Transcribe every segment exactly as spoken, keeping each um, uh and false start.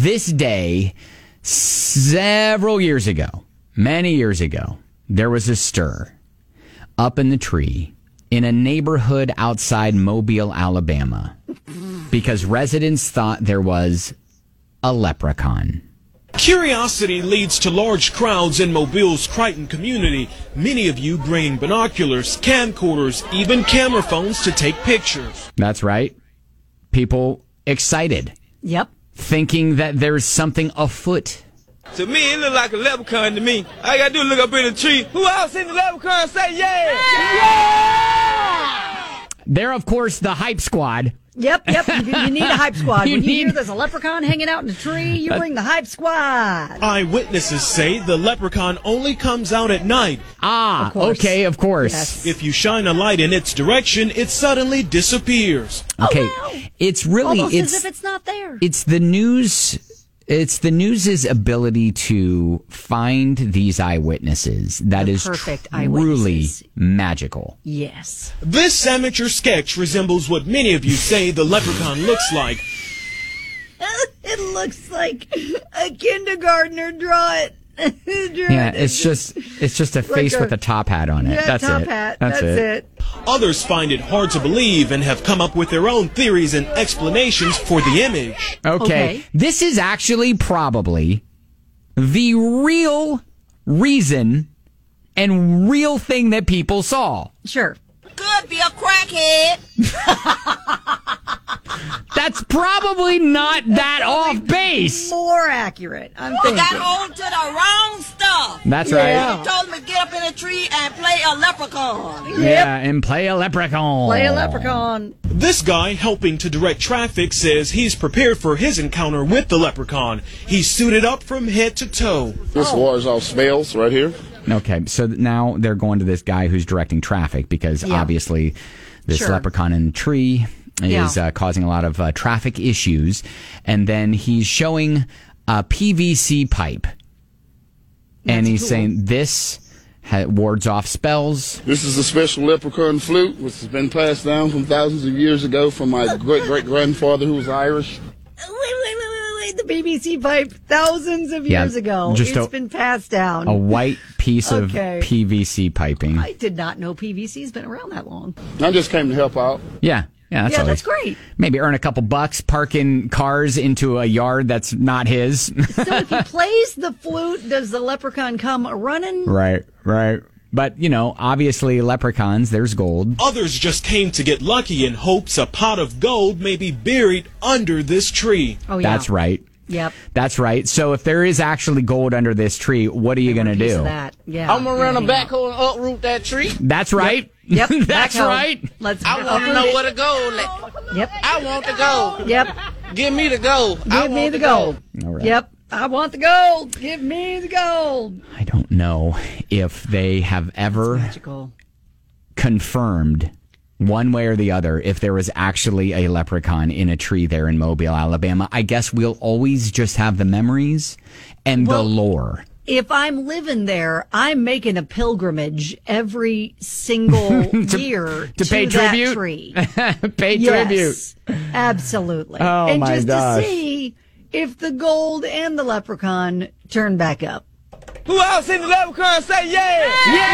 this day, several years ago, many years ago, there was a stir up in the tree in a neighborhood outside Mobile, Alabama, because residents thought there was a leprechaun. Curiosity leads to large crowds in Mobile's Crichton community. Many of you bringing binoculars, camcorders, even camera phones to take pictures. That's right. People excited. Yep. Thinking that there's something afoot. To me, it look like a leprechaun to me. All I gotta do is look up in the tree. Who else seen the leprechaun? Say yeah! Yeah! They're, of course, the hype squad. Yep, yep. You, you need a hype squad. You when you need- hear there's a leprechaun hanging out in the tree, you bring the hype squad. Eyewitnesses say the leprechaun only comes out at night. Ah, Of course. okay, of course. Yes. If you shine a light in its direction, it suddenly disappears. Okay, Oh, wow. it's really Almost it's as if it's not there. it's the news. It's the news's ability to find these eyewitnesses that The is perfect truly eyewitnesses. magical. Yes. This amateur sketch resembles what many of you say the leprechaun looks like. It looks like a kindergartner draw it. Yeah, it's just it's just a face a- with a top hat on it. Yeah, That's top it. hat. That's, That's, it. it. Others find it hard to believe and have come up with their own theories and explanations for the image. Okay. Okay. This is actually probably the real reason and real thing that people saw. Sure. Could be a crackhead. That's probably not that off base. More accurate, I'm Got thinking. hold to the wrong stuff. That's Yeah. right. Told me to get up in a tree and play a leprechaun. Yeah, and play a leprechaun. Play a leprechaun. This guy helping to direct traffic says he's prepared for his encounter with the leprechaun. He's suited up from head to toe. This wars off smells right here. Okay, so now they're going to this guy who's directing traffic because Yeah. obviously this Sure. leprechaun in the tree is Yeah. uh, causing a lot of uh, traffic issues. And then he's showing a P V C pipe. and That's he's cool. saying this ha- wards off spells. This is a special leprechaun flute, which has been passed down from thousands of years ago from my great-great-grandfather who was Irish. Wait, wait, wait, wait, wait. The B B C pipe, thousands of Yeah, years ago. just It's a- been passed down. A white piece Okay. of P V C piping. I did not know P V C's been around that long. I just came to help out. Yeah. Yeah, that's, Yeah, always- that's great. Maybe earn a couple bucks parking cars into a yard that's not his. So if he plays the flute, does the leprechaun come running? Right, right. But, you know, obviously leprechauns, there's gold. Others just came to get lucky in hopes a pot of gold may be buried under this tree. Oh, yeah. That's right. Yep. That's right. So if there is actually gold under this tree, what are you going to Piece do? of that. Yeah. I'm gonna run a Yeah. backhoe and uproot that tree. That's right. Yep. That's backhoe. right. Let's I want to know where to go. Like, Yep. I want to go. Yep. Give me the gold. I Give me want the to gold. All right. Yep. I want the gold. Give me the gold. I don't know if they have ever Magical. confirmed one way or the other if there was actually a leprechaun in a tree there in Mobile, Alabama. I guess we'll always just have the memories and Well, the lore. If I'm living there, I'm making a pilgrimage every single To- year to pay that tribute? tree. Pay Yes, absolutely. Oh, and my just gosh. to see if the gold and the leprechaun turn back up. Who else in the leprechaun? Say yeah.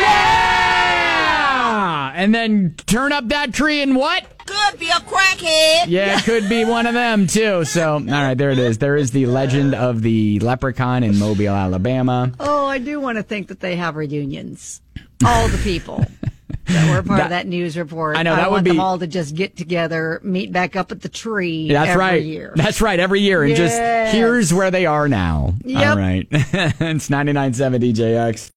Yeah! And then turn up that tree and what? Could be a crackhead. Yeah, it could be one of them, too. So, all right, there it is. There is the legend of the leprechaun in Mobile, Alabama. Oh, I do want to think that they have reunions. All the people that were part That- of that news report. I know, that I would want be- them all to just get together, meet back up at the tree That's every right. year. That's right, every year. And Yes. just here's where they are now. Yep. All right. It's ninety-nine point seven D J X.